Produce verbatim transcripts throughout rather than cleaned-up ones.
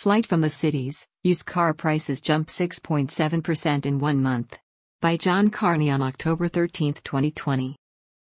Flight from the Cities, used car prices jump six point seven percent in one month. By John Carney on October thirteenth, twenty twenty.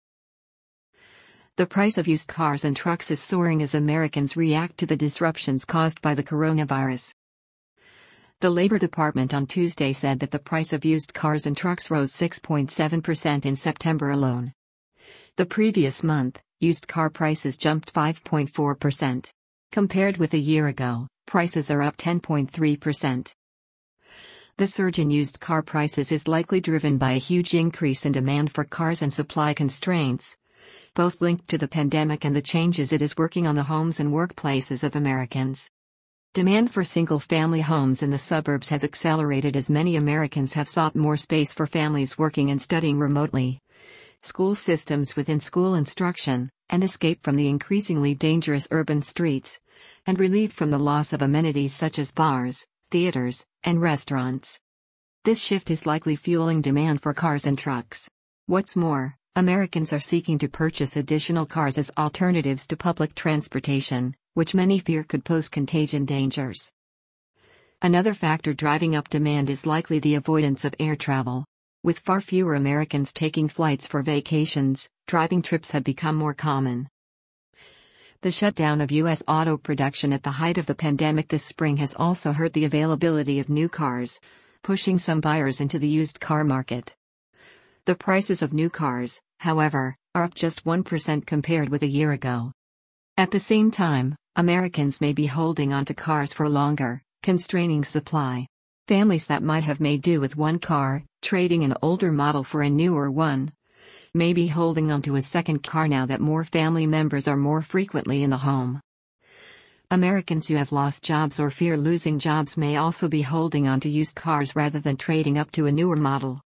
The price of used cars and trucks is soaring as Americans react to the disruptions caused by the coronavirus. The Labor Department on Tuesday said that the price of used cars and trucks rose six point seven percent in September alone. The previous month, used car prices jumped five point four percent. Compared with a year ago, prices are up ten point three percent. The surge in used car prices is likely driven by a huge increase in demand for cars and supply constraints, both linked to the pandemic and the changes it is working on the homes and workplaces of Americans. Demand for single-family homes in the suburbs has accelerated as many Americans have sought more space for families working and studying remotely, school systems within school instruction, and escape from the increasingly dangerous urban streets, and relief from the loss of amenities such as bars, theaters, and restaurants. This shift is likely fueling demand for cars and trucks. What's more, Americans are seeking to purchase additional cars as alternatives to public transportation, which many fear could pose contagion dangers. Another factor driving up demand is likely the avoidance of air travel. With far fewer Americans taking flights for vacations, driving trips have become more common. The shutdown of U S auto production at the height of the pandemic this spring has also hurt the availability of new cars, pushing some buyers into the used car market. The prices of new cars, however, are up just one percent compared with a year ago. At the same time, Americans may be holding onto cars for longer, constraining supply. Families that might have made do with one car, trading an older model for a newer one, may be holding onto a second car now that more family members are more frequently in the home. Americans who have lost jobs or fear losing jobs may also be holding onto used cars rather than trading up to a newer model.